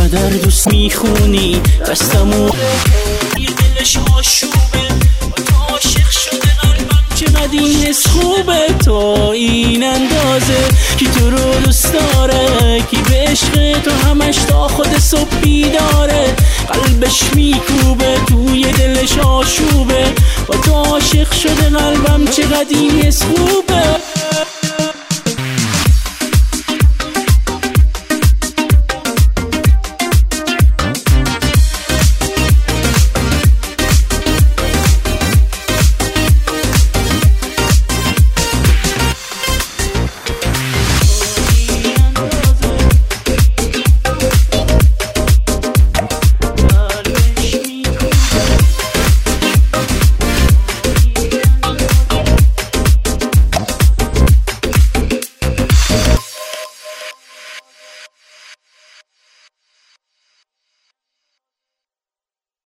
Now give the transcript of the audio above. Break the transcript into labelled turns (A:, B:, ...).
A: چقدر دوست میخونی دستمو یه دلش آشوبه با تو عاشق شده قلبم چقدر این حس خوبه تو این اندازه کی تو رو دوست داره کی به عشق تو همش تا خود صبح بیداره قلبش میکوبه توی دلش آشوبه با تو عاشق شده قلبم چقدر این حس خوبه